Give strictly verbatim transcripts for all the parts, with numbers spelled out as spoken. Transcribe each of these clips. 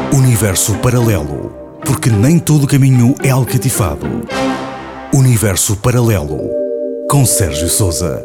Universo Paralelo, porque nem todo caminho é alcatifado. Universo Paralelo, com Sérgio Sousa.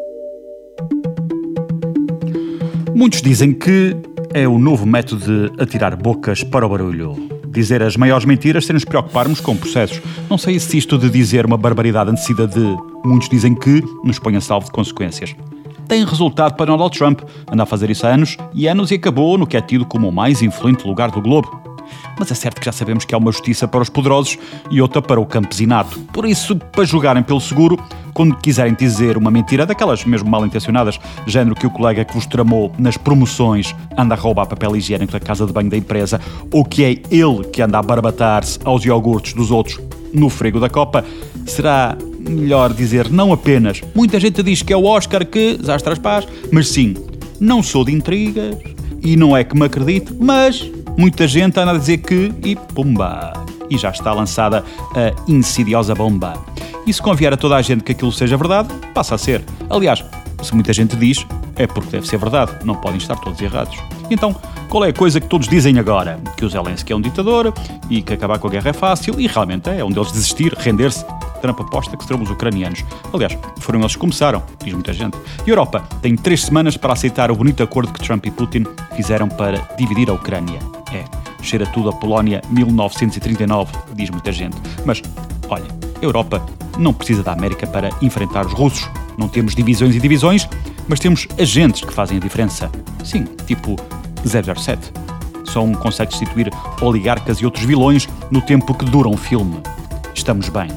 Muitos dizem que é o novo método de atirar bocas para o barulho. Dizer as maiores mentiras sem nos preocuparmos com processos. Não sei se isto de dizer uma barbaridade antecida de muitos dizem que nos põe a salvo de consequências. Tem resultado para Donald Trump. Anda a fazer isso há anos e anos e acabou no que é tido como o mais influente lugar do globo. Mas é certo que já sabemos que há uma justiça para os poderosos e outra para o campesinato. Por isso, para jogarem pelo seguro, quando quiserem dizer uma mentira, daquelas mesmo mal intencionadas, género que o colega que vos tramou nas promoções anda a roubar papel higiênico da casa de banho da empresa, ou que é ele que anda a barbatar-se aos iogurtes dos outros no frigo da copa, será melhor dizer não apenas. Muita gente diz que é o Oscar que zastra as pás, mas sim, não sou de intrigas e não é que me acredite, mas muita gente anda a dizer que e pumba, e já está lançada a insidiosa bomba. E se convier a toda a gente que aquilo seja verdade, passa a ser. Aliás, se muita gente diz, é porque deve ser verdade, não podem estar todos errados. Então, qual é a coisa que todos dizem agora? Que o Zelensky é um ditador e que acabar com a guerra é fácil, e realmente é, um deles desistir, render-se. Trump aposta que serão os ucranianos. Aliás, foram eles que começaram, diz muita gente. E a Europa tem três semanas para aceitar o bonito acordo que Trump e Putin fizeram para dividir a Ucrânia. É, cheira tudo a Polónia mil novecentos e trinta e nove, diz muita gente. Mas, olha, a Europa não precisa da América para enfrentar os russos. Não temos divisões e divisões, mas temos agentes que fazem a diferença. Sim, tipo zero zero sete. Só um consegue substituir oligarcas e outros vilões no tempo que dura um filme. Estamos bem.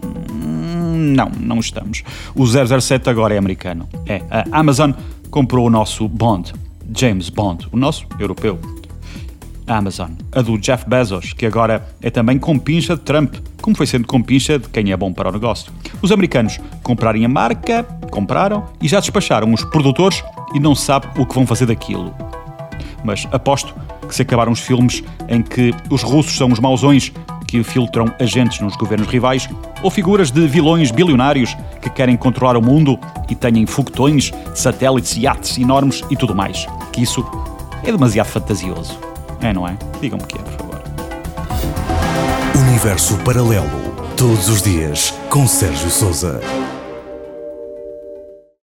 Não, não estamos. O zero zero sete agora é americano. É, a Amazon comprou o nosso Bond, James Bond, o nosso europeu. A Amazon, a do Jeff Bezos, que agora é também compincha de Trump, como foi sendo compincha de quem é bom para o negócio. Os americanos comprarem a marca, compraram e já despacharam os produtores e não se sabe o que vão fazer daquilo. Mas aposto que se acabaram os filmes em que os russos são os mauzões que filtram agentes nos governos rivais, ou figuras de vilões bilionários que querem controlar o mundo e têm foguetões, satélites, iates enormes e tudo mais. Que isso é demasiado fantasioso. É, não é? Digam-me que é, por favor. Universo Paralelo, todos os dias, com Sérgio Sousa.